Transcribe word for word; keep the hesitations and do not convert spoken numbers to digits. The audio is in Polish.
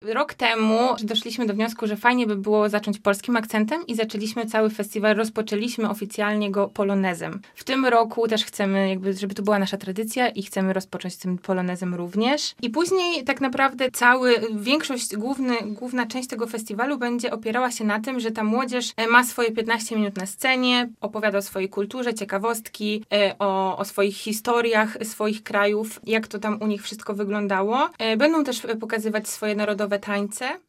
Rok temu doszliśmy do wniosku, że fajnie by było zacząć polskim akcentem i zaczęliśmy cały festiwal, rozpoczęliśmy oficjalnie go polonezem. W tym roku też chcemy, jakby, żeby to była nasza tradycja i chcemy rozpocząć z tym polonezem również. I później tak naprawdę cały, większość, główny, główna część tego festiwalu będzie opierała się na tym, że ta młodzież ma swoje piętnaście minut na scenie, opowiada o swojej kulturze, ciekawostki, o, o swoich historiach, swoich krajów, jak to tam u nich wszystko wyglądało. Będą też pokazywać swoje narodowe tańce.